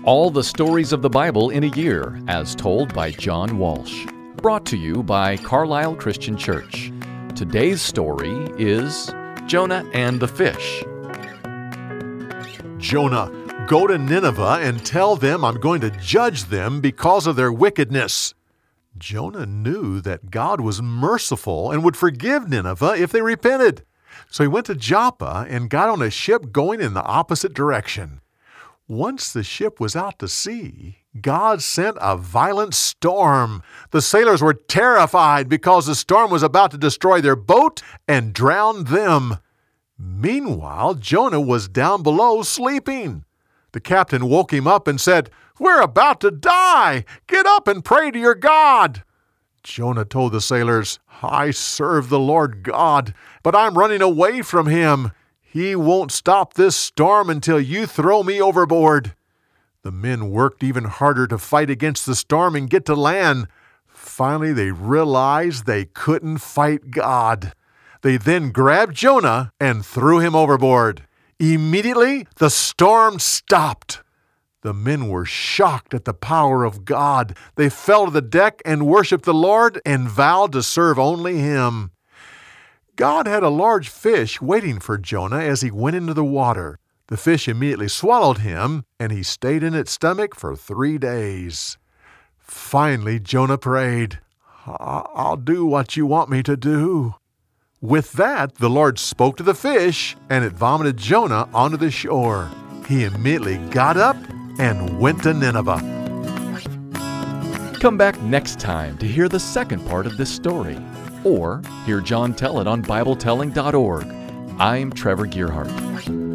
All the stories of the Bible in a year, as told by John Walsh. Brought to you by Carlisle Christian Church. Today's story is Jonah and the Fish. Jonah, go to Nineveh and tell them I'm going to judge them because of their wickedness. Jonah knew that God was merciful and would forgive Nineveh if they repented. So he went to Joppa and got on a ship going in the opposite direction. Once the ship was out to sea, God sent a violent storm. The sailors were terrified because the storm was about to destroy their boat and drown them. Meanwhile, Jonah was down below sleeping. The captain woke him up and said, "We're about to die! Get up and pray to your God!" Jonah told the sailors, "I serve the Lord God, but I'm running away from him. He won't stop this storm until you throw me overboard." The men worked even harder to fight against the storm and get to land. Finally, they realized they couldn't fight God. They then grabbed Jonah and threw him overboard. Immediately, the storm stopped. The men were shocked at the power of God. They fell to the deck and worshiped the Lord and vowed to serve only Him. God had a large fish waiting for Jonah as he went into the water. The fish immediately swallowed him, and he stayed in its stomach for 3 days. Finally, Jonah prayed, "I'll do what you want me to do." With that, the Lord spoke to the fish, and it vomited Jonah onto the shore. He immediately got up and went to Nineveh. Come back next time to hear the second part of this story, or hear John tell it on BibleTelling.org. I'm Trevor Gearhart.